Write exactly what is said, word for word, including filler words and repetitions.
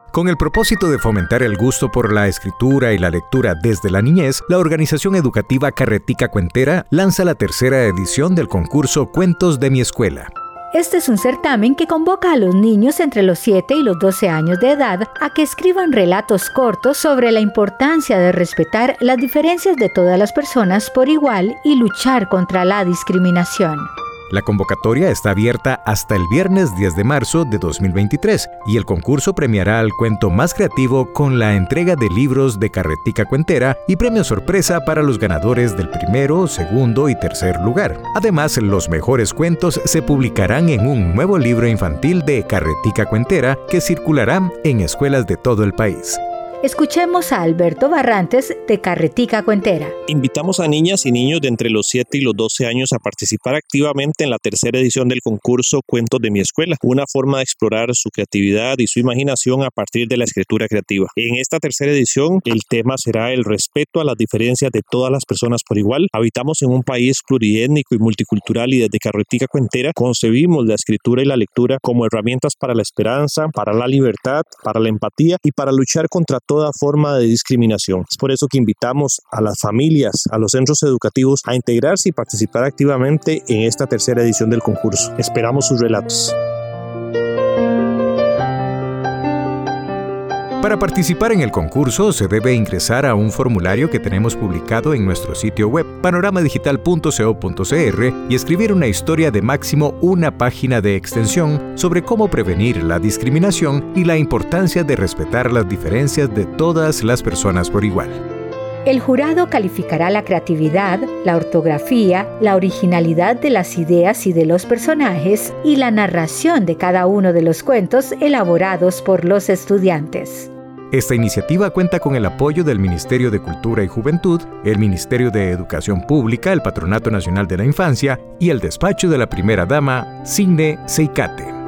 Con el propósito de fomentar el gusto por la escritura y la lectura desde la niñez, la organización educativa Carretica Cuentera lanza la tercera edición del concurso Cuentos de mi Escuela. Este es un certamen que convoca a los niños entre los siete y los doce años de edad a que escriban relatos cortos sobre la importancia de respetar las diferencias de todas las personas por igual y luchar contra la discriminación. La convocatoria está abierta hasta el viernes diez de marzo de dos mil veintitrés y el concurso premiará al cuento más creativo con la entrega de libros de Carretica Cuentera y premio sorpresa para los ganadores del primero, segundo y tercer lugar. Además, los mejores cuentos se publicarán en un nuevo libro infantil de Carretica Cuentera que circulará en escuelas de todo el país. Escuchemos a Alberto Barrantes de Carretica Cuentera. Invitamos a niñas y niños de entre los siete y los doce años a participar activamente en la tercera edición del concurso Cuentos de mi Escuela, una forma de explorar su creatividad y su imaginación a partir de la escritura creativa. En esta tercera edición, el tema será el respeto a las diferencias de todas las personas por igual. Habitamos en un país pluriétnico y multicultural y desde Carretica Cuentera concebimos la escritura y la lectura como herramientas para la esperanza, para la libertad, para la empatía y para luchar contra toda forma de discriminación. Es por eso que invitamos a las familias, a los centros educativos a integrarse y participar activamente en esta tercera edición del concurso. Esperamos sus relatos. Para participar en el concurso se debe ingresar a un formulario que tenemos publicado en nuestro sitio web panorama digital punto co punto cr y escribir una historia de máximo una página de extensión sobre cómo prevenir la discriminación y la importancia de respetar las diferencias de todas las personas por igual. El jurado calificará la creatividad, la ortografía, la originalidad de las ideas y de los personajes y la narración de cada uno de los cuentos elaborados por los estudiantes. Esta iniciativa cuenta con el apoyo del Ministerio de Cultura y Juventud, el Ministerio de Educación Pública, el Patronato Nacional de la Infancia y el despacho de la primera dama, Signe Seicate.